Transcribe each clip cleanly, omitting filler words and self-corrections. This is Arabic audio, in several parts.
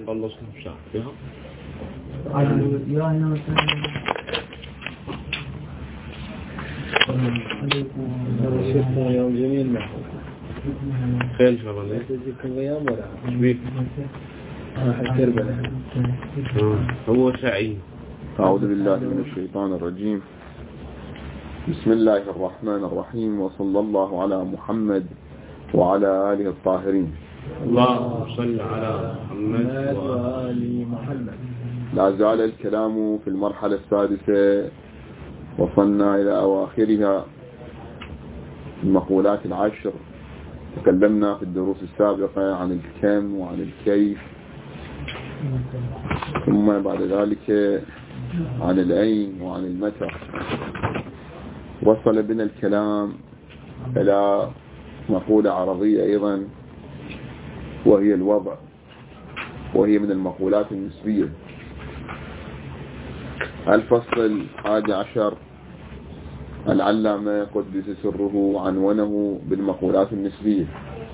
خلصنا بساعة فيها يوم جميل معكم خير إن شاء الله تجيكم غيام ولا شبيك هو سعيد. أعوذ بالله من الشيطان الرجيم. بسم الله الرحمن الرحيم، وصلى الله على محمد وعلى آله الطاهرين. اللهم صل على محمد وآل محمد. لا زال الكلام في المرحلة السادسة، وصلنا إلى أواخرها المقولات العشر. تكلمنا في الدروس السابقة عن الكم وعن الكيف، ثم بعد ذلك عن الأين وعن المتى. وصل بنا الكلام إلى مقولة عرضية أيضا، وهي الوضع، وهي من المقولات النسبية. الفصل 11 العلامة قدس سره عنونه بالمقولات النسبية،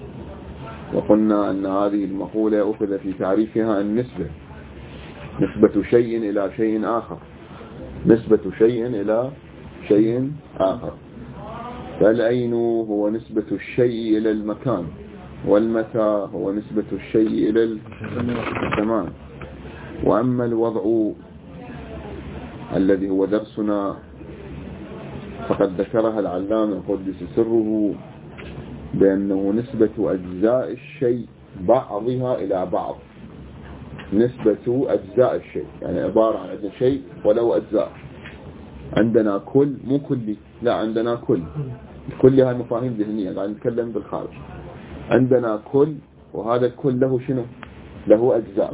وقلنا أن هذه المقولة أخذ في تعريفها النسبة، نسبة شيء إلى شيء آخر، نسبة شيء إلى شيء آخر. فالأين هو نسبة الشيء إلى المكان، والمتى هو نسبة الشيء إلى الزمان. وأما الوضع الذي هو درسنا فقد ذكرها العلامة قدس سره بأنه نسبة أجزاء الشيء بعضها إلى بعض. نسبة أجزاء الشيء يعني عبارة عن شيء ولو أجزاء. عندنا كل، مو كلي، لا عندنا كل. كل هاي مفاهيم ذهنية، قاعد نتكلم بالخارج. عندنا كل، وهذا الكل له شنو؟ له أجزاء.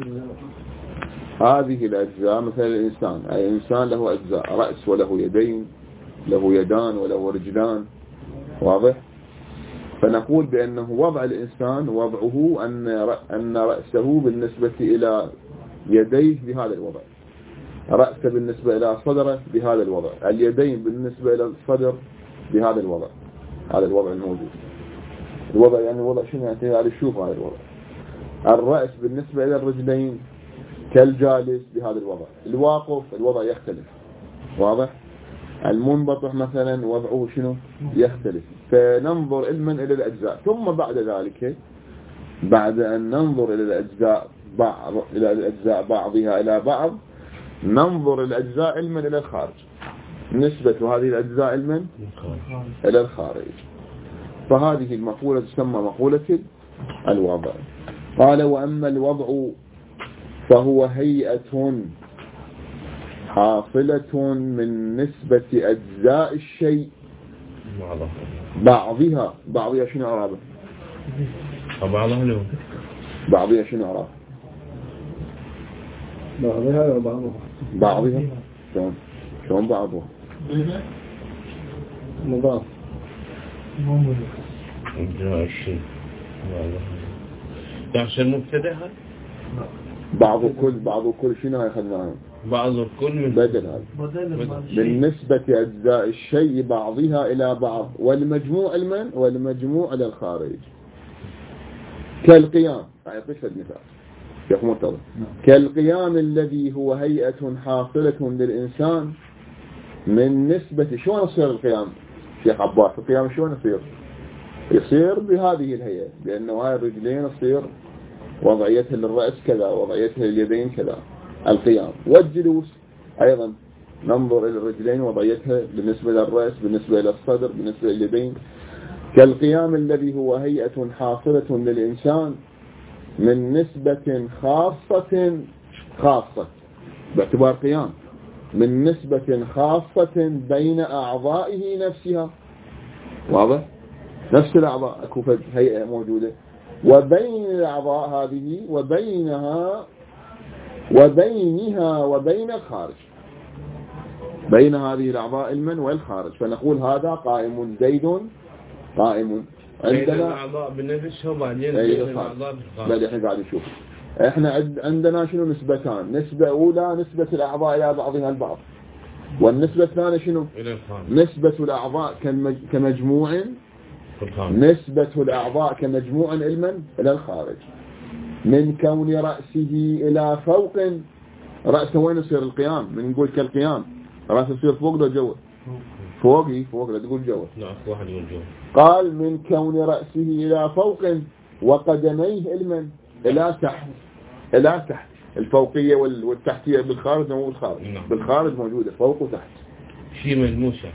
هذه الأجزاء مثل الإنسان، أي إنسان له أجزاء، رأس وله يدين، له يدان وله رجلان، واضح؟ فنقول بأنه وضع الإنسان وضعه أن رأسه بالنسبة إلى يديه بهذا الوضع، رأسه بالنسبة إلى صدره بهذا الوضع، اليدين بالنسبة إلى الصدر بهذا الوضع. هذا الوضع الموجود. الوضع يعني الوضع شنو يعني؟ هذا شوف هذا الوضع. الرأس بالنسبة إلى الرجلين كالجالس بهذا الوضع. الواقف الوضع يختلف، واضح؟ المنبطح مثلا وضعه شنو؟ يختلف. فننظر علما إلى الأجزاء، ثم بعد ذلك بعد أن ننظر إلى الأجزاء بعضها إلى بعض، ننظر الأجزاء علما إلى الخارج، نسبة هذه الأجزاء علما إلى الخارج. فهذه المقولة تسمى مقولة الوضع. قال: وأما الوضع فهو هيئة حاصلة من نسبة أجزاء الشيء بعضها شنو عرابة؟ بعضها شنو عرابة؟ بعضها شلون بعضها؟ مضاف أجزاء الشيء يحصل مبتدأ. بعض كل شنو ياخذنا؟ بعض الكل من بدل هذا بالنسبة أجزاء الشيء بعضها إلى بعض، والمجموع المن والمجموع إلى الخارج. كالقيام، أعطيك مثال شيخ مرتضى. كالقيام الذي هو هيئة حاصلة للإنسان من نسبة. شلون يصير القيام شيخ عباس؟ القيام شلون يصير بهذه الهيئة، لأنه هاي الرجلين تصير وضعيتها للرأس كذا، وضعيتها لليدين كذا. القيام والجلوس أيضا ننظر إلى الرجلين وضعيتها بالنسبة للرأس، بالنسبة إلى الصدر، بالنسبة لليدين. كالقيام الذي هو هيئة حاصلة للإنسان من نسبة خاصة باعتبار قيام، من نسبة خاصة بين أعضائه نفسها، واضح؟ نفس الأعضاء أكو هيئة موجودة، وبين الأعضاء هذه وبينها وبين الخارج، بين هذه الأعضاء المن والخارج. فنقول هذا قائم، زيد قائم. عندنا الأعضاء بالنفس وبعدين بين الأعضاء بالخارج. احنا قاعد نشوف، احنا عندنا شنو نسبتان. نسبة أولى نسبة الأعضاء إلى بعضها البعض، والنسبة الثانية شنو؟ نسبة الأعضاء كمجموع، نسبة الأعضاء كمجموع علما إلى الخارج. من كون رأسه إلى فوق. رأسه وين يصير القيام؟ من نقول كالقيام رأسه يصير فوق ده جوا، فوق لا تقول جوا. نعم واحد يقول جوا. قال من كون رأسه إلى فوق وقدميه المن إلى تحت. إلى تحت الفوقية والتحتية بالخارج مو بالخارج. نعم. بالخارج موجودة فوق وتحت. شيء ملموسة.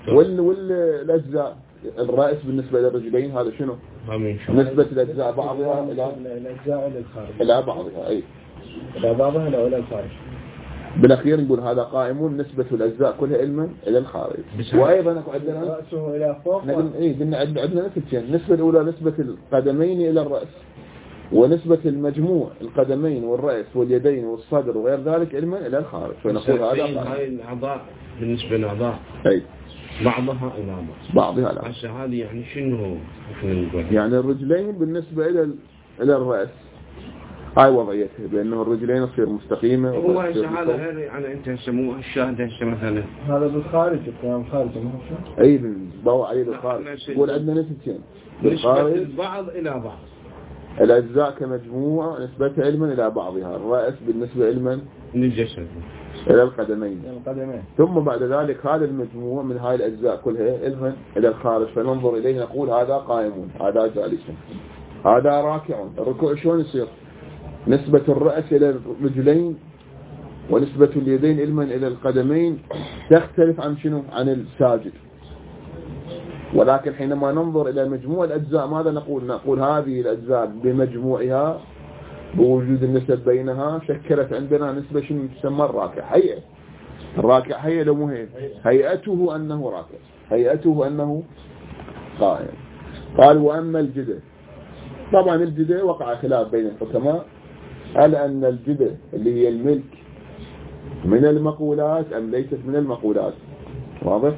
والأجزاء الرأس بالنسبة للرجلين هذا شنو؟ نسبة الأجزاء بعضها الأجزاء إلى الخارج. إلى بعضها أي. إلى بعضها إلى الخارج. بالأخير نقول هذا قائم نسبة الأجزاء كلها علما إلى الخارج. وأيضا عندنا رأسه إلى فوق. قلنا عندنا نسبتين. النسبة الأولى نسبة القدمين إلى الرأس، ونسبة المجموع القدمين والرأس واليدين والصدر وغير ذلك علما إلى الخارج. فنقول هذا هاي الأعضاء بالنسبة للأعضاء أي بعضها إلى بعضها لا. هسه هذه يعني شنو نقول؟ يعني الرجلين بالنسبة إلى الرأس هاي وضعيتها بأنه الرجلين يصير مستقيمة. هو هذا غير يعني أنت يسموه الشاهد هسه مثلا. هذا بالخارج القيام خارج أي بنضوء عليه بالخارج. يقول عندنا نسبتين بالخارج البعض إلى بعض. الأجزاء كمجموعة نسبتها علما إلى بعضها. الرأس بالنسبة علما للجسد إلى القدمين. ثم بعد ذلك هذا المجموع من هاي الأجزاء كلها علما إلى الخارج. فننظر إليه نقول هذا قائم، هذا جالس، هذا راكع. الركوع شلون يصير؟ نسبة الرأس إلى الرجلين ونسبة اليدين علما إلى القدمين تختلف عن شنو؟ عن الساجد. ولكن حينما ننظر إلى مجموع الأجزاء ماذا نقول؟ نقول هذه الأجزاء بمجموعها بوجود النسب بينها شكلت عندنا نسبة شنو تسمى الراكع. هيئة الراكع هيئة لو مهم هيئته أنه راكع، هيئته أنه قائم. قال وأما الجدة، طبعا الجدة وقع خلاف بين الحكماء هل أن الجدة اللي هي الملك من المقولات أم ليست من المقولات. واضح؟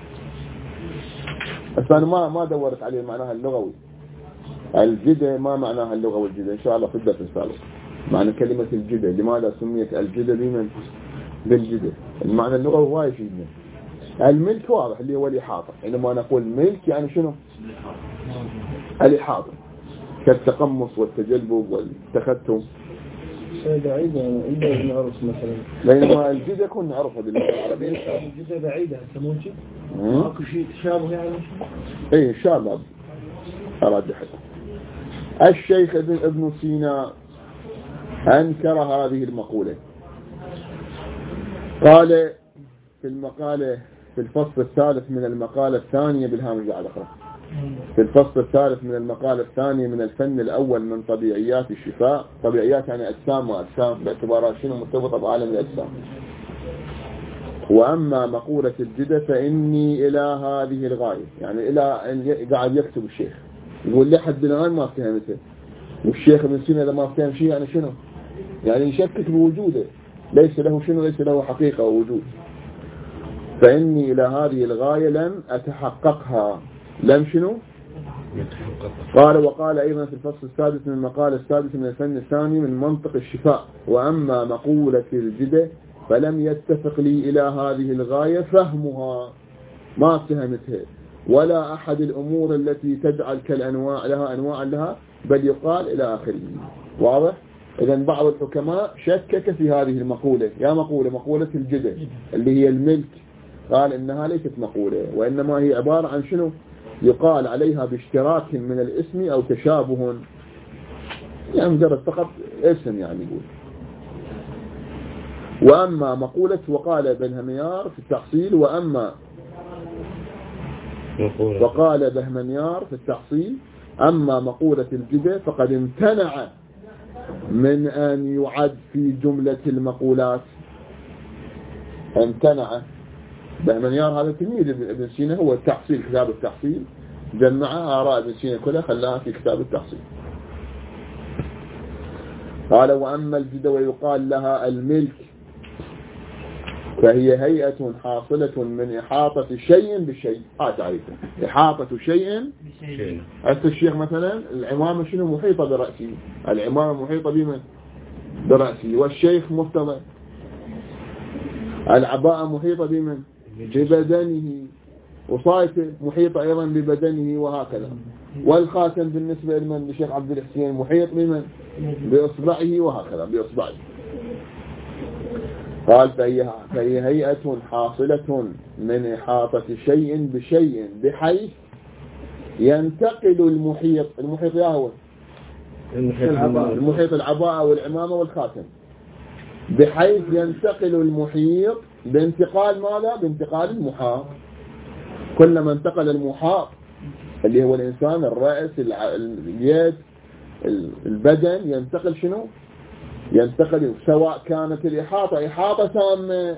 بس أنا ما دورت عليه معناها اللغوي. الجدة ما معناها اللغوي الجدة إن شاء الله في الدرس السابق. معنى كلمة الجدة لماذا سميت الجدة بمن؟ بالجدة. المعنى اللغوي هو يفيدنا. الملك واضح اللي هو الإحاطة. حينما نقول ملك يعني شنو؟ الإحاطة كالتقمص والتجلب والتختم. بعيدة إلا نعرف مثلا. بينما الجدة كنا نعرفها باللغة العربية. الجدة بعيدة سموشي. ماكو شيء شابه يعني. إيه شابه. أراجحك. الشيخ ابن سينا أنكر هذه المقولة. قال في المقالة في الفصل الثالث من المقالة الثانية بالهامش على أخرى. في الفصل الثالث من المقالة الثانية من الفن الأول من طبيعيات الشفاء. طبيعيات يعني أجسام وأجسام باعتبارها شنو مرتبطة بعالم الأجسام. وأما مقولة الجدة فإني إلى هذه الغاية، يعني إلى أن قاعد يكتب الشيخ يقول لحد الآن ما فهمته. والشيخ ابن سينا إذا ما فهم شيء يعني شنو؟ يعني يشكك بوجوده، ليس له شنو؟ ليس له حقيقة ووجود. فإني إلى هذه الغاية لم أتحققها. لم شنو؟ قال وقال أيضا في الفصل السادس من المقال السادس من الفن الثاني من منطق الشفاء. وأما مقولة الجدة فلم يتفق لي إلى هذه الغاية فهمها، ما فهمتها ولا أحد الأمور التي تجعل كالأنواع لها أنواع لها بل يقال إلى آخره. واضح؟ إذن بعض الحكماء شكك في هذه المقولة. يا مقولة الجدة اللي هي الملك، قال إنها ليست مقولة وإنما هي عبارة عن شنو؟ يقال عليها باشتراك من الاسم أو تشابه، يعني مجرد فقط اسم يعني يقول. وأما مقولة وقال بهمنيار في التحصيل وقال بهمنيار في التحصيل أما مقولة الجدة فقد امتنع من أن يعد في جملة المقولات. امتنع. بهمنيار هذا تلميذ ابن سينا، هو التحصيل كتاب التحصيل جمع آراء ابن سينا كلها خلاها في كتاب التحصيل. قال وأما الجدة ويقال لها الملك فهي هيئة حاصلة من إحاطة شيء بشيء. تعريفه إحاطة شيء بشيء. الشيخ مثلا العمامة شنو؟ محيطة برأسه. العمامة محيطة بمن؟ برأسه. والشيخ مفتضى. العباءة محيطة بمن؟ ببدنه. وصايته محيطة أيضا ببدنه وهكذا. والخاتم بالنسبة لمن لشيخ عبد الحسين محيط بمن بإصبعه وهكذا بإصبعه. قال فهي هيئة حاصلة من إحاطة شيء بشيء بحيث ينتقل المحيط يا هو المحيط العباءة والعمامة والخاتم، بحيث ينتقل المحيط بانتقال ماذا؟ بانتقال المحاط. كلما انتقل المحاط اللي هو الإنسان، الرأس، اليد، البدن، ينتقل شنو؟ ينتقل، سواء كانت الإحاطة إحاطة تامة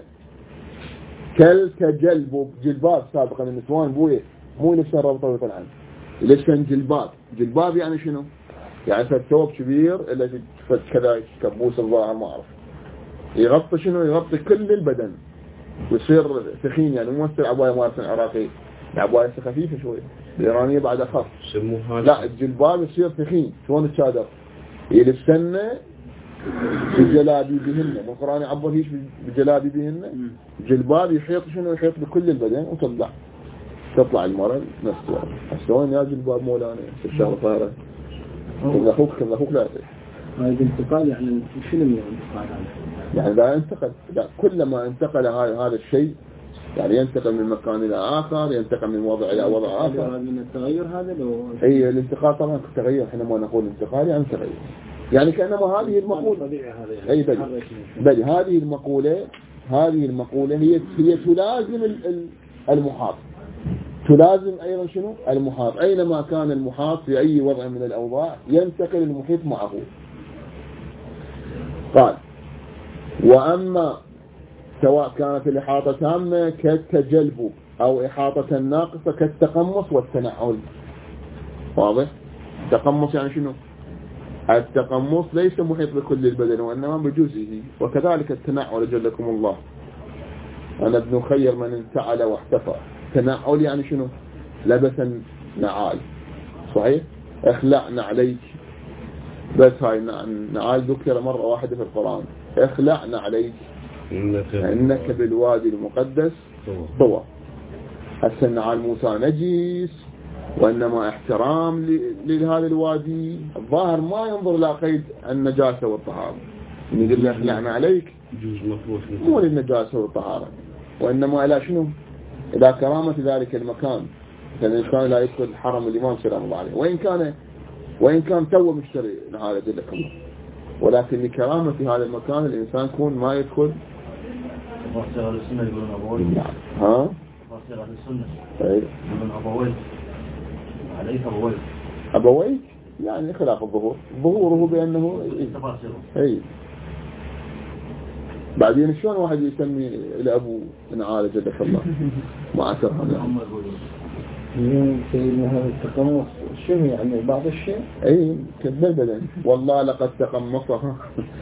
جلباب سابقا النسوان بويه مو نفس الربطة عنه. ليش كان جلباب يعني شنو؟ يعني ثوب كبير إلا كذا كبوس الظاهر ما أعرف، يغطي شنو؟ يغطي كل البدن ويصير ثخين، يعني مو مثل عباية مالت العراقي، العباية خفيفة شوي، الإيرانية بعد أخف. لا الجلباب يصير ثخين شلون الشادر يلبسنه بجلابي بهن، من القرآن يعبر هيش بجلابي بهن. جلباب يحيط شنو؟ يحيط بكل البدن تطلع المرأة نفسها. شلون يا جلباب مولانا الشهر طاهرة كم أخوك لا هذا انتقال، يعني شنو من الانتقال هذا؟ يعني لا ينتقل، لا كلما انتقل هذا الشيء يعني ينتقل من مكان إلى آخر، ينتقل من وضع إلى وضع آخر. من التغير هذا لو أي الانتقال طبعا تغير، حينما نقول انتقال يعني تغير، يعني كأنما هذه المقولة أي بل هذه المقولة هي تلازم المحاط، تلازم أيضا شنو؟ المحاط. أينما كان المحاط في أي وضع من الأوضاع ينتقل المحيط معه. قال وأما سواء كانت الإحاطة تامة كالتجلب أو إحاطة ناقصة كالتقمص والتنعل. واضح؟ التقمص يعني شنو؟ التقمص ليس محيط بكل البدن وإنما بجزئه، وكذلك التنعل جلكم الله. أنا ابن خير من انتعل واحتفى. تنعل يعني شنو؟ لبس نعال، صحيح؟ اخلعنا عليك، بس هاي نعال ذكر مرة واحدة في القرآن، اخلعنا عليك إنك بالوادي المقدس طوى. هسه النعال موسى نجيس وإنما احترام لهذا الوادي، الظاهر ما ينظر لا قيد النجاسة والطهارة، يقول له اخلعنا عليك مو للنجاسة والطهارة وإنما إلى شنو؟ إلى كرامة ذلك المكان. الإنسان لا يدخل حرم الإمام سلام الله عليه وإن كان تو مشتري هذا جلكم الله، ولكن لكرامة هذا المكان الإنسان يكون ما يدخل. فاصل على السنة يقولون أبويك. ها؟ فاصل على السنة. أي. يقولون أبويك. عليك أبويك. أبويك يعني خلاف ظهوره بأنه. أي. بعدين شلون واحد يسمي الأبو نعال جلك الله ما أكرها يعني. سيدنا هذا التقمص شنو يعني بعض الشيء؟ أي كذبا والله لقد تقمصها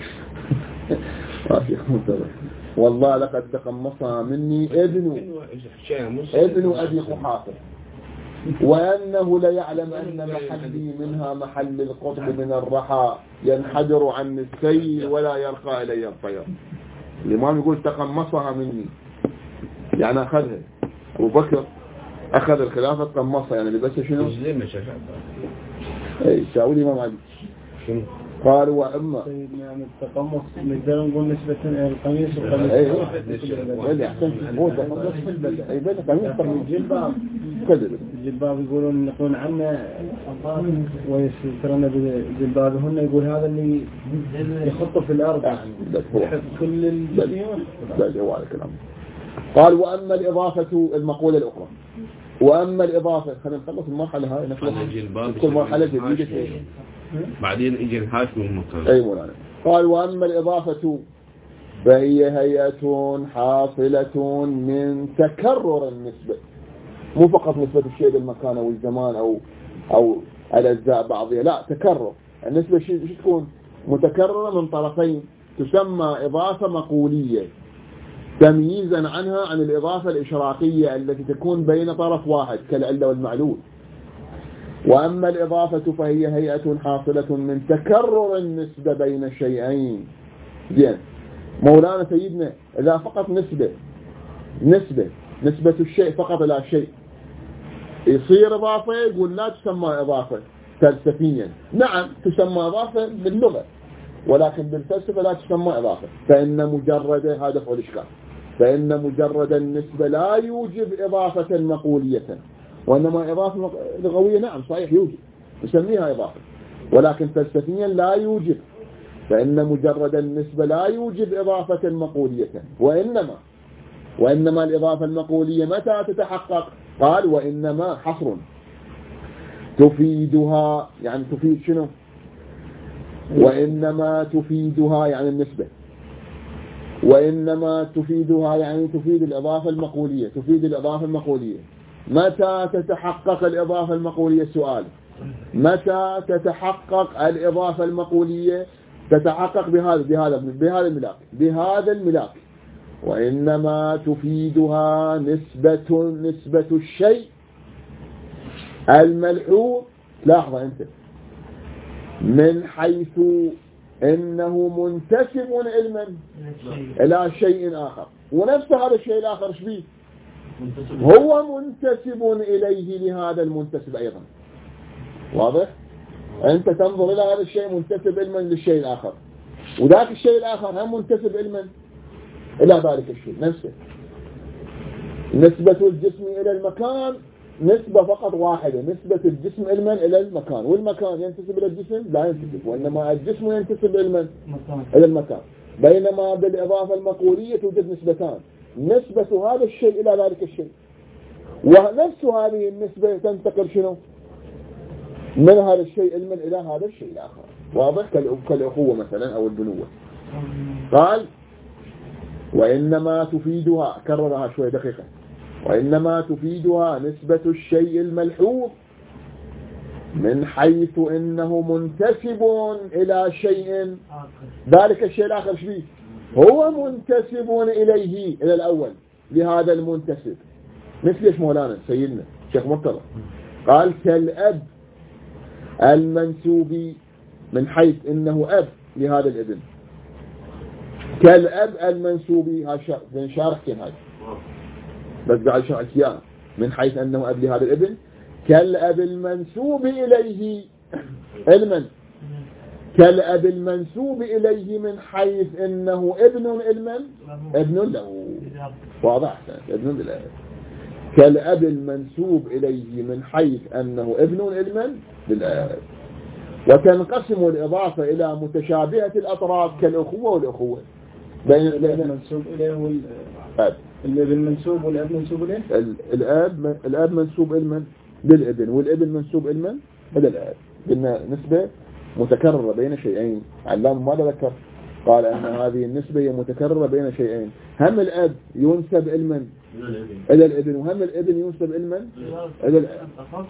والله لقد تقمصها مني ابن أبي قحافة وأنه لا يعلم أن محلي منها محل القطب من الرحى ينحدر عن السيل ولا يرقى إلي الطير. الإمام يقول تقمصها مني يعني أخذها. أبو بكر أخذ الخلافة تقمصها يعني لبسها شنو؟ أي شاول الإمام علي قالوا وأما سيدنا يعني التقمص نقدر نقول نسبة القميص والقميص. أي أحسن هو تقمص في البلد. أي بلد قميص الجلباب الجلباب يقولون نقول عنه ويسترنا بجلبابهن، يقول هذا اللي يخطه في الأرض يعني يحط كل الجسيم. لا هو على كلام. قال وأما الإضافة المقولة الأخرى، وأما الإضافة خلينا نخلص المرحلة هاي نخلص كل مرحلة جديدة بعدين يجي الحاشم المكان. أي مولانا. قال وأما الإضافة فهي هيئة حاصلة من تكرر النسبة، مو فقط نسبة الشيء بالمكان أو الزمان أو الأجزاء بعضها، لا تكرر النسبة شو تكون متكررة من طرفين، تسمى إضافة مقولية تمييزا عنها عن الإضافة الإشراقية التي تكون بين طرف واحد كالعلة والمعلول. وأما الإضافة فهي هيئة حاصلة من تكرر النسبة بين الشيئين. زين مولانا سيدنا إذا فقط نسبة الشيء فقط إلى شيء يصير إضافة يقول لا تسمى إضافة فلسفيا. نعم تسمى إضافة باللغة، ولكن بالفلسفة لا تسمى إضافة، فإن مجرد هذا هو الإشكال، فإن مجرد النسبة لا يوجب إضافة مقولية، وإنما إضافة لغوية نعم صحيح يوجب نسميها إضافة، ولكن فلسفيا لا يوجب، فإن مجرد النسبة لا يوجب إضافة مقولية، وإنما الإضافة المقولية متى تتحقق؟ قال وإنما حصر تفيدها، يعني تفيد شنو؟ وإنما تفيدها يعني النسبة، وإنما تفيدها يعني تفيد الإضافة المقولية، تفيد الإضافة المقولية. متى تتحقق الإضافة المقولية؟ سؤال. متى تتحقق الإضافة المقولية؟ تتحقق بهذا الملاك، وإنما تفيدها نسبة الشيء الملحوظ، لاحظ أنت، من حيث إنه منتسب علما إلى شيء آخر، ونفس هذا الشيء الآخر ايش فيه؟ هو منتسب إليه لهذا المنتسب أيضا. واضح؟ أنت تنظر إلى هذا الشيء منتسب علما للشيء الآخر، وذاك الشيء الآخر هم منتسب علما إلى ذلك الشيء نفسه. نسبة الجسم إلى المكان نسبة فقط واحدة، نسبة الجسم علما إلى المكان، والمكان ينتسب إلى الجسم لا ينتسب، وإنما الجسم ينتسب علما إلى المكان. بينما بالإضافة المقولية توجد نسبتان، نسبة هذا الشيء إلى ذلك الشيء، ونفس هذه النسبة تنتقل شنو؟ من هذا الشيء علما إلى هذا الشيء الآخر. واضح؟ كالأخوة مثلا أو البنوة. قال وإنما تفيدها، كررها شوي دقيقة، وإنما تفيدها نسبة الشيء الملحوظ من حيث إنه منتسب إلى شيء، ذلك الشيء الآخر شبيه هو منتسب إليه، إلى الأول لهذا المنتسب. مثل ايش مولانا سيدنا شيخ مرتضى قال كالأب المنسوب من حيث إنه أب لهذا الابن، كالأب المنسوب، هذا شارحتين هذا بس قاعد شرح الكيان، من حيث أنه أب لهذا الابن، كالأب المنسوب إليه علما، كالأب المنسوب إليه من حيث أنه ابن علما، ابن له. واضح؟ ابن له. كالأب المنسوب إليه من حيث أنه ابن علما بالآب. وتنقسم الإضافة إلى متشابهة الأطراف كالأخوة والأخوة، بين المنسوب إليه والأب، الابن منسوب والأب منسوب إليه. الأب منسوب علما للابن، والابن منسوب علما إلى الأب، قلنا نسبة متكررة بين شيئين. علام ماذا ذكر؟ قال أن هذه النسبة هي متكررة بين شيئين، هم الأب ينسب علما إلى الابن، وهم الابن ينسب علما إلى الأب.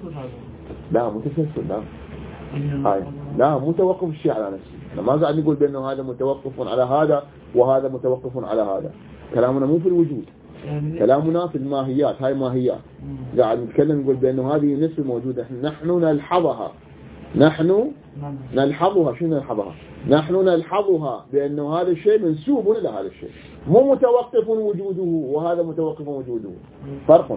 لا متسلسل، لا متوقف الشيء على نفسه. أنا ما قاعد نقول بأنه هذا متوقف على هذا وهذا متوقف على هذا، كلامنا مو في الوجود، كلامنا في الماهيات. هاي ماهيات قاعد نتكلم، نقول بأنه هذه نسبة موجودة، نحن نلحظها، نحن نلحظها. شنو نلحظها؟ نحن نلحظها بأنه هذا الشيء منسوب إلى هذا الشيء، مو متوقف وجوده وهذا متوقف وجوده، فرق.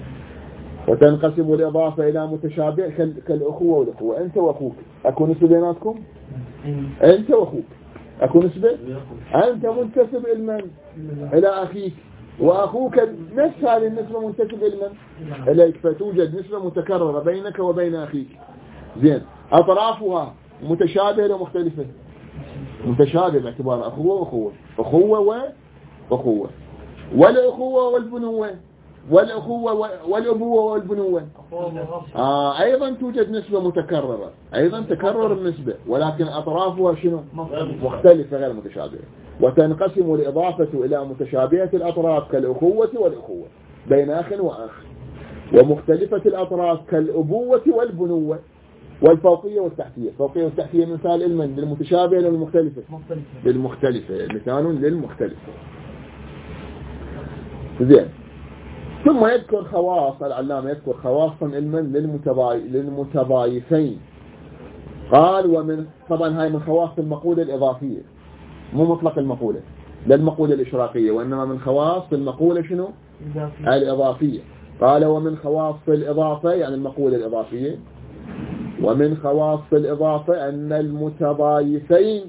وتنقسم الإضافة إلى متشابه كالأخوة والأخوة. أنت وأخوك أكون نسبة بيناتكم؟ أنت وأخوك أكون نسبة؟ أنت منتسب علما إلى أخيك، وأخوك نفس هذه النسبة منتسب علما إليك، فتوجد نسبة متكررة بينك وبين أخيك. زين، أطرافها متشابهة ومختلفة؟ متشابه باعتبار أخوة وأخوة، أخوة وأخوة، والأخوة والبنوة، والأخوة والأبوة والبنوة. أيضا توجد نسبة متكررة، أيضا تكرر النسبة، ولكن أطرافها شنو؟ مختلفة غير متشابهة. وتنقسم الإضافة إلى متشابهة الأطراف كالأخوة والأخوة بين أخ وأخ، ومختلفة الأطراف كالأبوة والبنوة، والفوقية والتحتية. الفوقية والتحتية مثال علما للمتشابهة للمختلفة، للمختلفة، مثال للمختلفة. زين، ثم يذكر خواص العلامة، يذكر خواصا علما للمتضايفين. قال ومن، طبعا هاي من خواص المقولة الإضافية، مو مطلق المقولة، لا المقولة الإشراقية، وإنما من خواص المقولة شنو؟ الإضافية. قال ومن خواص الإضافة يعني المقولة الإضافية، ومن خواص الإضافة أن المتضايفين،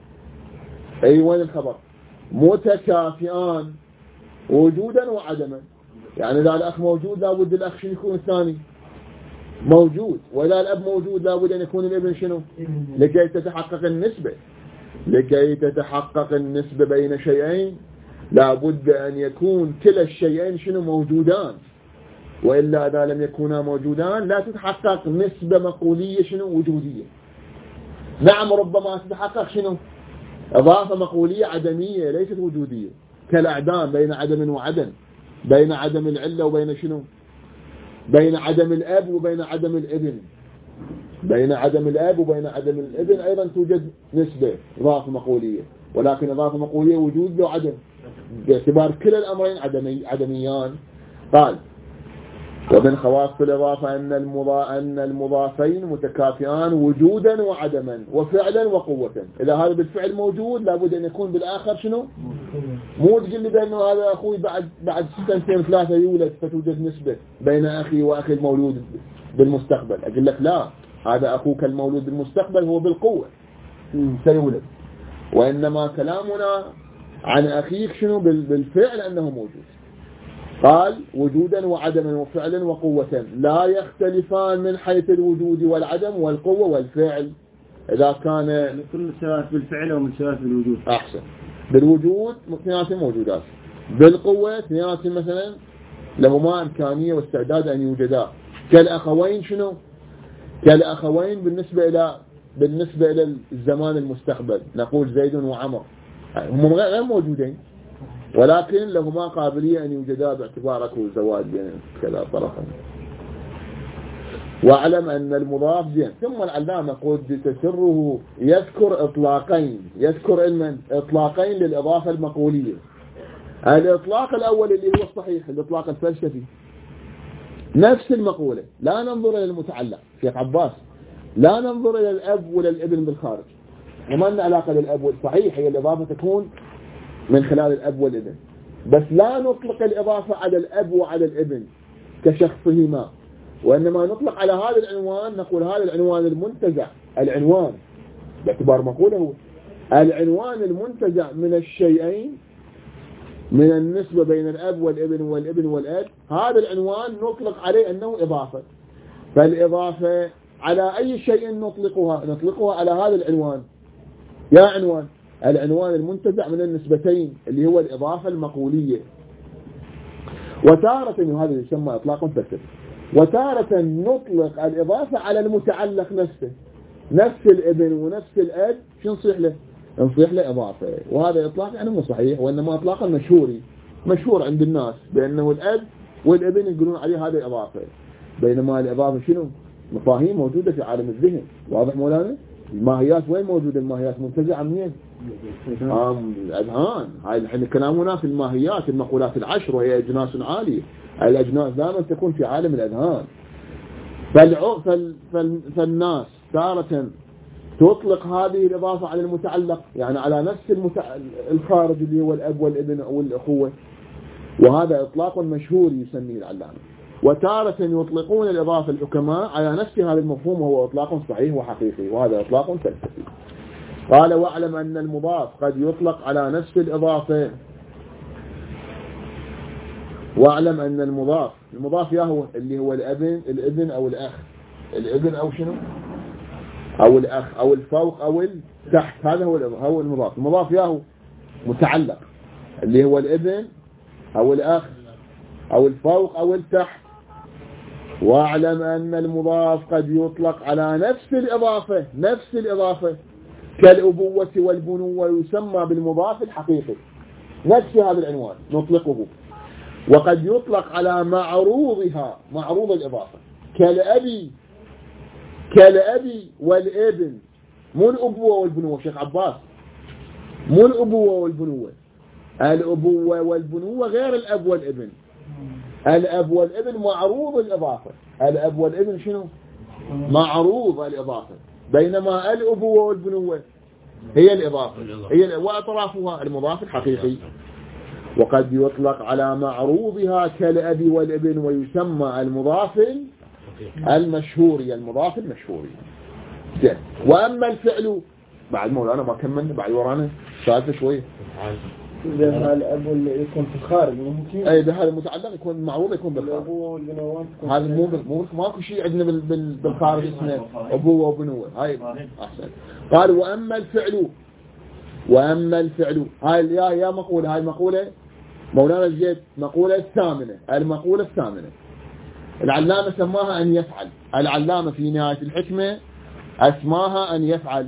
أي وين الخبر، متكافئان وجودا وعدما. يعني إذا الأخ موجود لابد الأخ شنو يكون الثاني موجود، وإذا الأب موجود لابد أن يكون الابن شنو، لكي تتحقق النسبة. لكي تتحقق النسبة بين شيئين لابد أن يكون كلا الشيئين شنو موجودان، وإلا إذا لم يكونا موجودان لا تتحقق نسبة مقولية شنو وجودية. نعم ربما تتحقق شنو إضافة مقولية عدمية ليست وجودية، كالأعدام بين عدم وعدم، بين عدم العلة وبين شنو، بين عدم الأب وبين عدم الابن، بين عدم الأب وبين عدم الابن أيضا توجد نسبة إضافة مقولية، ولكن إضافة مقولية وجود وعدم باعتبار كلا الأمرين عدميان. قال ومن خواص الإضافة أن المضافين متكافئان وجودا وعدما وفعلا وقوة. إذا هذا بالفعل موجود لابد أن يكون بالآخر شنو، مو تقول لي بأنه هذا أخوي بعد 2 3 يولد فتوجد نسبة بين أخي وأخي المولود بالمستقبل. أقول لك لا، هذا أخوك المولود بالمستقبل هو بالقوة سيولد، وإنما كلامنا عن أخيك شنو بالفعل أنه موجود. قال وجودا وعدما وفعلا وقوة لا يختلفان من حيث الوجود والعدم والقوة والفعل. إذا كان كل سواء بالفعل ومن سواء بالوجود أحسن. بالوجود اثنين موجودات، بالقوة اثنين مثلا لهما إمكانية واستعداد أن يوجدا، كالأخوين شنو، كالأخوين بالنسبة إلى الزمان المستقبل نقول زيد وعمر، هم غير موجودين ولكن لهما قابلية أن يوجدا باعتبار أكو زواج بين كذا طرفين. واعلم أن المضاف زين. ثم العلامة قد تسره يذكر إطلاقين للإضافة المقولية. الإطلاق الأول اللي هو الصحيح، الإطلاق الفلسفي، نفس المقولة، لا ننظر إلى المتعلق. شيخ عباس لا ننظر إلى الأب ولا الابن بالخارج، وما لنا علاقة للأب والصحيح، هي الإضافة تكون من خلال الأب والابن، بس لا نطلق الإضافة على الأب وعلى الابن كشخصهما، وإنما نطلق على هذا العنوان، نقول هذا العنوان المنتزع، العنوان باعتبار مقوله هو العنوان المنتزع من الشيئين، من النسبة بين الأب والابن والابن والأب، هذا العنوان نطلق عليه أنه إضافة. فالإضافة على أي شيء نطلقها على هذا العنوان، يا عنوان العنوان المنتزع من النسبتين اللي هو الإضافة المقولية. وتارة وهذا يسمى إطلاق فلسفي، وتارة نطلق الإضافة على المتعلق نفسه، نفس الابن ونفس الأب شو نصيح له؟ نصيح له إضافة. وهذا إطلاق يعني مو صحيح، وإنما إطلاق مشهور عند الناس بأنه الأب والابن يقولون عليه هذا إضافة، بينما الإضافة شنو؟ مفاهيم موجودة في عالم الذهن. واضح مولانا؟ الماهيات وين موجودة؟ الماهيات منتزعة منين؟ الأذهان. هاي الحين كلامنا في الماهيات، المقولات العشر، وهي أجناس عالية. الأجناس دائما تكون في عالم الأذهان. فالناس تارة تطلق هذه الإضافة على المتعلق، يعني على نفس الخارج اللي هو الأب والابن أو الأخوة، وهذا إطلاق مشهور يسميه العلامة. وتارة يطلقون الإضافة الحكماء على نفس هذا المفهوم، وهو إطلاق صحيح وحقيقي، وهذا إطلاق فلسفي. قال واعلم أن المضاف قد يطلق على نفس الإضافة. واعلم أن المضاف ياهو اللي هو الابن أو الأخ، الابن أو شنو، أو الأخ أو الفوق أو التحت، هذا هو المضاف. المضاف ياهو متعلق اللي هو الابن أو الأخ أو الفوق أو التحت. واعلم أن المضاف قد يطلق على نفس الإضافة كالأبوة والبنوة، يسمى بالمضاف الحقيقي، نفس هذا العنوان نطلقه. وقد يطلق على معروض الإضافة كالأبي والابن، مو الأبوة والبنوة. شيخ عباس مو الأبوة والبنوة، الأبوة والبنوة غير الأب والابن. الأب والابن معروض الإضافة، الأب والابن شنو؟ معروض الإضافة، بينما الأبوة والبنوة هي الإضافة، هي وأطرافها المضاف الحقيقي. وقد يطلق على معروضها كالأب والابن ويسمى المضاف المشهوري المضاف المشهوري. وأما الفعل بعد مولانا ما كملنا بعد ورانا سالفة شوية. إذا الأب اللي يكون في الخارج ممكن. أي ده هذا متعلق يكون معروض يكون بالخارج. هذا مو ماكو شيء عندنا بالخارج اسمه أبوة وبنوة. هاي أحسن. قال وأما الفعل هاي يا مقولة هاي مقولة مولانا الجد مقولة الثامنة. المقولة الثامنة العلامة سماها أن يفعل. العلامة في نهاية الحكمة أسماها أن يفعل.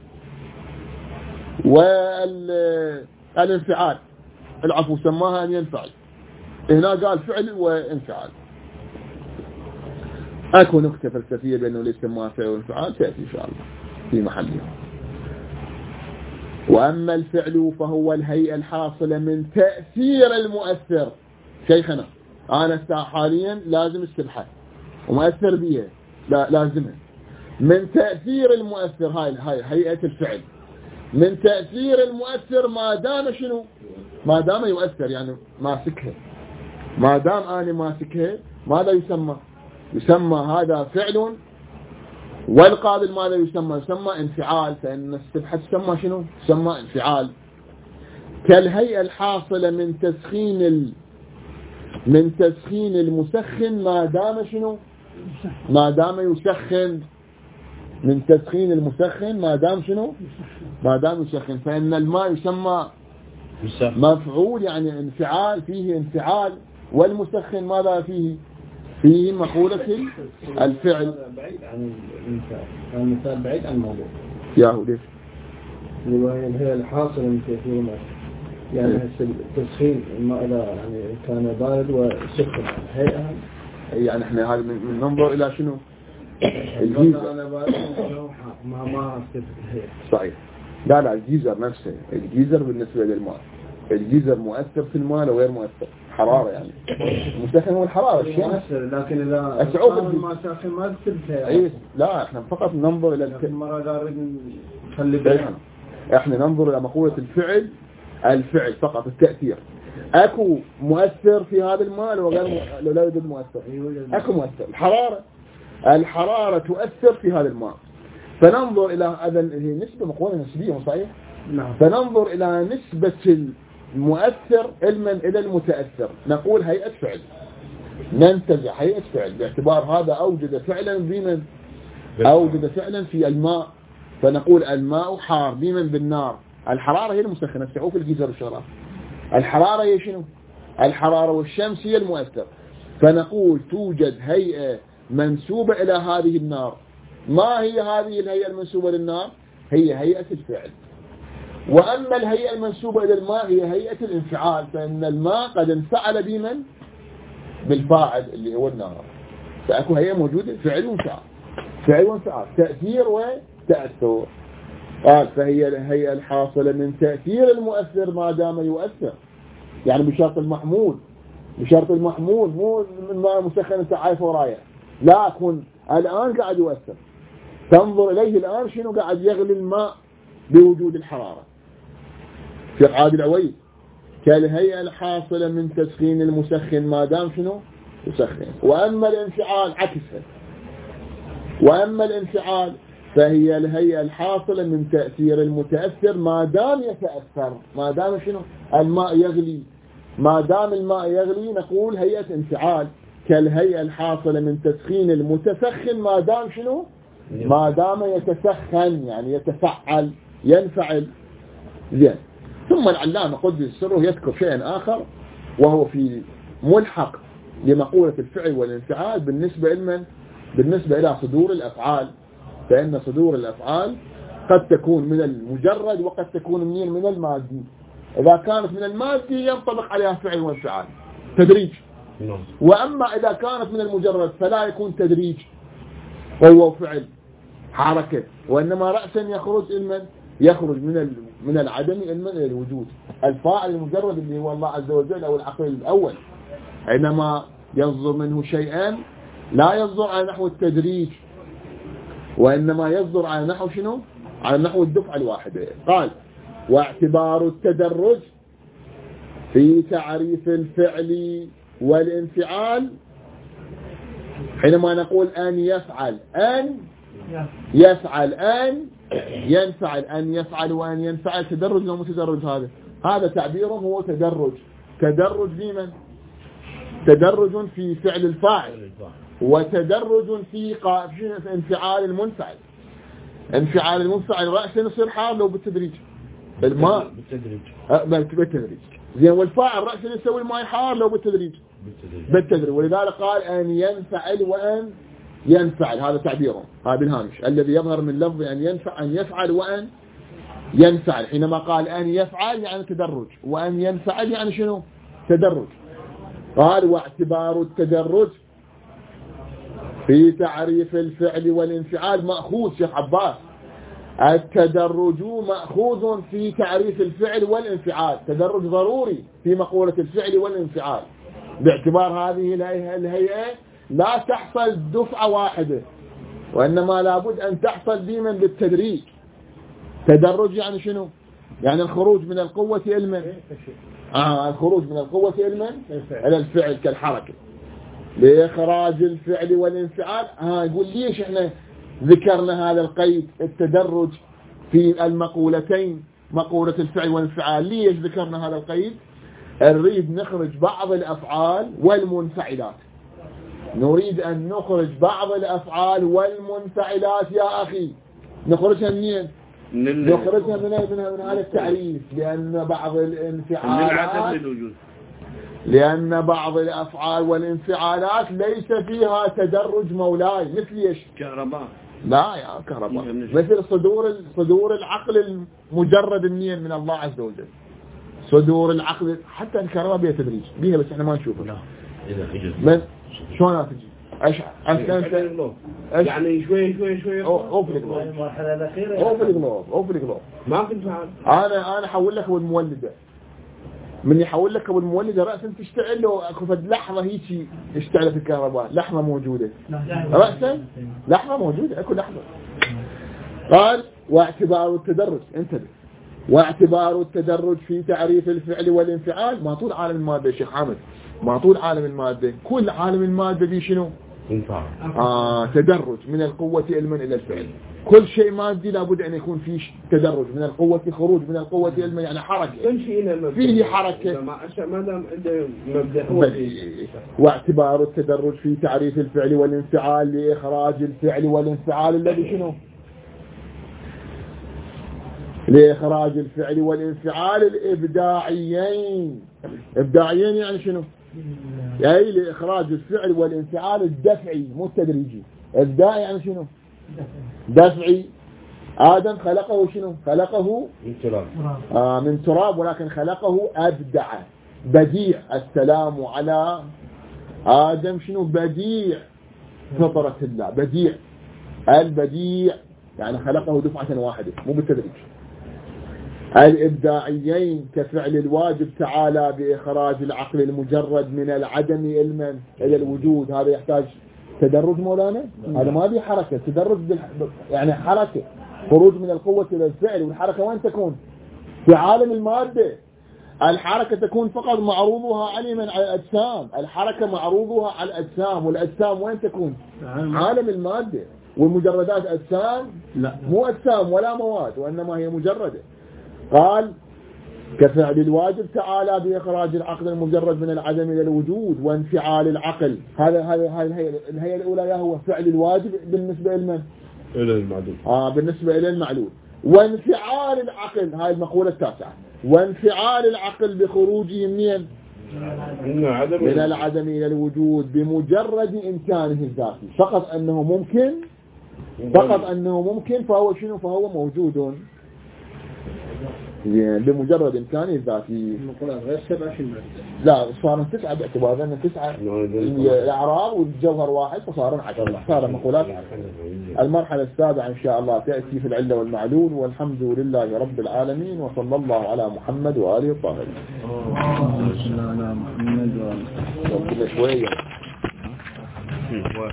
والانفعال العفو سماها أن ينفعل. هنا قال فعل وانفعال. أكو نكتة فلسفية بأنه ليس سماها فعل وانفعال تأتي إن شاء الله في محلها. وأما الفعل فهو الهيئة الحاصلة من تأثير المؤثر. شيخنا أنا حاليا لازم السبحة ومؤثر بيها لا لازمها من تأثير المؤثر. هاي هيئة الفعل من تأثير المؤثر ما دام شنو ما دام يؤثر يعني ماسكها. ما دام أنا ماسكها ماذا يسمى هذا فعل. والقابل ماذا يسمى انفعال. فإن السبحة تسمى شنو تسمى انفعال. كالهيئة الحاصلة من تسخين المسخن ما دام شنو ما دام يسخن. من تسخين المسخن ما دام شنو ما دام يسخن. فإن الماء يسمى مفعول يعني انفعال فيه انفعال. والمسخن ماذا فيه مقولة الفعل. بعيد عن المثال بعيد عن الموضوع ياهو ليش هي الحاصل من تأثير الماء يعني التسخين الماء إذا يعني كان بارد وسخن هيئة يعني احنا هذا من ننظر إلى شنو الجيزر. ما صحيح. لا الجيزر نفسه الجيزر بالنسبة للماء الجيزر مؤثر في الماء لو غير مؤثر حرارة يعني المسخن هو الحرارة مؤثر. لكن إذا الماء ساخن ما تثبتها. لا احنا فقط ننظر إلى المرة قارب نخلي بالنا. احنا ننظر إلى مقولة الفعل فقط التأثير. اكو مؤثر في هذا الماء لو لا يوجد مؤثر. اكو مؤثر. الحرارة تؤثر في هذا الماء. فننظر إلى هذا هي نسبة مقولة نسبية صحيح. نعم. فننظر إلى نسبة المؤثر إلى المتأثر نقول هيئة فعل. ننتزع هيئة فعل باعتبار هذا أوجد فعلا بمن أوجد فعلا في الماء. فنقول الماء حار بمن بالنار. الحرارة هي المسخنة تعوف الجيزر والشغلات. الحرارة هي شنو الحرارة والشمس هي المؤثر. فنقول توجد هيئة منسوبة إلى هذه النار. ما هي هذه الهيئة المنسوبة للنار هي هيئة الفعل. وأما الهيئة المنسوبة إلى الماء هي هيئة الانفعال. فإن الماء قد انفعل بمن بالفاعل اللي هو النار. فأكو هيئة موجودة فعل وانفعال تأثير وتأثر. قال فهي الهيئة الحاصلة من تأثير المؤثر ما دام يؤثر يعني بشرط المحمول مو من ماء مسخن انت عايف ورايا لا أكون الآن قاعد يؤثر. تنظر إليه الآن شنو قاعد يغلي الماء بوجود الحرارة. في عاد العويد كالهيئة الحاصلة من تسخين المسخن ما دام شنو يسخن. وأما الانفعال عكسها. وأما الانفعال فهي الهيئة الحاصلة من تأثير المتأثر ما دام يتأثر. ما دام شنو الماء يغلي. ما دام الماء يغلي نقول هيئة انفعال. كالهيئة الحاصلة من تسخين المتسخن ما دام شنو ما دام يتسخن يعني يتفعل ينفعل. زين. ثم العلامة قدس سره يذكر شيئا آخر وهو في ملحق لمقولة الفعل والانفعال بالنسبة إلى صدور الأفعال. فإن صدور الأفعال قد تكون من المجرد وقد تكون من المادي. إذا كانت من المادي ينطبق عليها فعل وانفعال تدريج. وأما إذا كانت من المجرد فلا يكون تدريج وهو فعل حركة. وإنما رأسا يخرج من العدم إلى الوجود. الفاعل المجرد اللي هو الله عز وجل أو العقل الأول حينما يصدر منه شيئا لا يصدر على نحو التدريج وإنما يصدر على نحو شنو على نحو الدفعة الواحدة. قال واعتبار التدرج في تعريف الفعل والانفعال حينما نقول أن يفعل أن يفعل أن ينفعل أن يفعل وأن ينفعل تدرج أو متدرج هذا تعبيره هو تدرج لمن؟ تدرج في فعل الفاعل وتدرج في انفعال المنفعل. انفعال المنفعل رأسا يصير حار لو بالتدريج الماء بالتدريج زين، والفاعل رأسا يسوي الماء حار لو بالتدريج ولذلك قال أن ينفعل وأن ينفعل. هذا تعبيره هذا بالهامش الذي يظهر من لفظ أن يفعل وأن ينفعل. حينما قال أن يفعل يعني تدرج وأن ينفعل يعني شنو؟ تدرج. قال واعتبار التدرج في تعريف الفعل والانفعال مأخوذ شيخ عباس. التدرج مأخوذ في تعريف الفعل والانفعال، تدرج ضروري في مقولة الفعل والانفعال باعتبار هذه الهيئة لا تحصل دفعة واحدة وإنما لابد أن تحصل ديما بالتدريج. تدرج يعني شنو؟ يعني الخروج من القوة إلى الخروج من القوة إلى الفعل كالحركة لإخراج الفعل والانفعال. يقول ليش احنا ذكرنا هذا القيد التدرج في المقولتين مقولة الفعل والانفعال؟ ليش ذكرنا هذا القيد؟ نريد نخرج بعض الأفعال والمنفعلات، نريد أن نخرج بعض الأفعال والمنفعلات يا أخي. نخرجها منين؟ نخرجها من هذا التعريف. لأن بعض الأفعال والانفعالات ليس فيها تدرج مولاي. مثل ايش؟ كهرباء. لا يا كهرباء مثل صدور العقل المجرد منين؟ من الله عز وجل. صدور العقل حتى الكهرباء بها تدريج بها بس احنا ما نشوفها. لا من شلون تجي؟ يعني شوي المرحلة الأخيرة اوفلغلوب ما كنت فعل. انا احول لك بالمولدة، من يحول لك بالمولدة رأسا تشتعل اكو فد لحظة هيك اشتعلت الكهرباء، لحظة موجودة رأسا لحظة موجودة اكو لحظة. قال واعتبار التدرج، انتبه، واعتبار التدرج في تعريف الفعل والانفعال ما طول عالم المادة يا شيخ حامد، ما طول عالم المادة. كل عالم المادة دي شنو؟ تدرج من القوة إلى الفعل. كل شيء مادي لابد أن يكون فيه تدرج من القوة، خروج من القوة إلى يعني حركة، فيه حركة. ما دام عنده مبدأ. واعتبار التدرج في تعريف الفعل والانفعال لإخراج الفعل والانفعال الذي شنو؟ لإخراج الفعل والانفعال الإبداعيين. إبداعيين يعني شنو؟ يعني لإخراج الفعل والانفعال الدفعي مو التدريجي. إبداعي يعني شنو؟ دفعي. آدم خلقه شنو؟ خلقه من تراب. من تراب، ولكن خلقه أبدع بديع. السلام على آدم شنو؟ بديع فطرة الله، بديع. البديع يعني خلقه دفعة واحدة مو بالتدريج. الإبداعيين كفعل الواجب تعالى بإخراج العقل المجرد من العدم إلى الوجود. هذا يحتاج تدرج مولانا. هذا ما بيه حركة، تدرج يعني حركة، خروج من القوة إلى الفعل. والحركة وين تكون؟ في عالم المادة. الحركة تكون فقط معروضها على الأجسام. الحركة معروضها على الأجسام، والأجسام وين تكون؟ عالم المادة. والمجردات أجسام؟ لا مو أجسام ولا مواد، وإنما هي مجردة. قال كفعل الواجب تعالى بإخراج العقل المجرد من العدم إلى الوجود وانفعال العقل. هذا الهيئة الأولى هو فعل الواجب بالنسبة لمن؟ إلى المعلول. بالنسبة إلى المعلول. وانفعال العقل، هاي المقولة التاسعة، وانفعال العقل بخروجه من العدم إلى الوجود بمجرد إمكانه الذاتي. فقط أنه ممكن فهو شنو؟ فهو موجود بمجرد إمكانه الذاتي. غير 7 شنو؟ لا صاروا 9 باعتبار أن 9 الأعراب والجوهر واحد فصاروا 10. صار مقولات. المرحلة السابعة إن شاء الله تأتي في العلة والمعلول. والحمد لله رب العالمين، وصلى الله على محمد وآله الطاهرين. شوية